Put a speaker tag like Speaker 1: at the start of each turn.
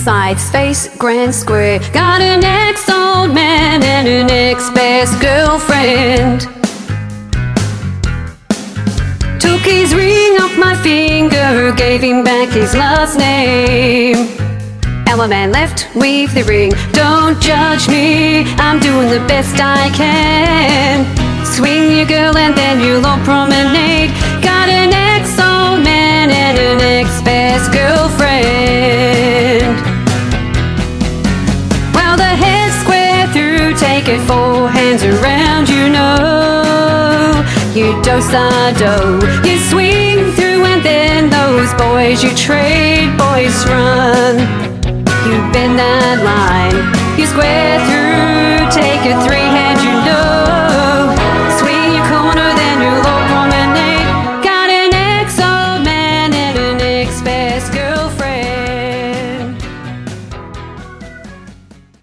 Speaker 1: sides, face grand square. Got an ex-old man and an ex-best girlfriend. Took his ring off my finger, gave him back his last name. Our man left with the ring. Don't judge me, I'm doing the best I can. Swing your girl and then you'll all promenade. Got an ex-old man and an ex-best girlfriend. Well, the head's square through, take it 4 hands around, you know. You do-sa-do, you swing through and then those boys you trade, boys run. You bend that line, you square through, take it 3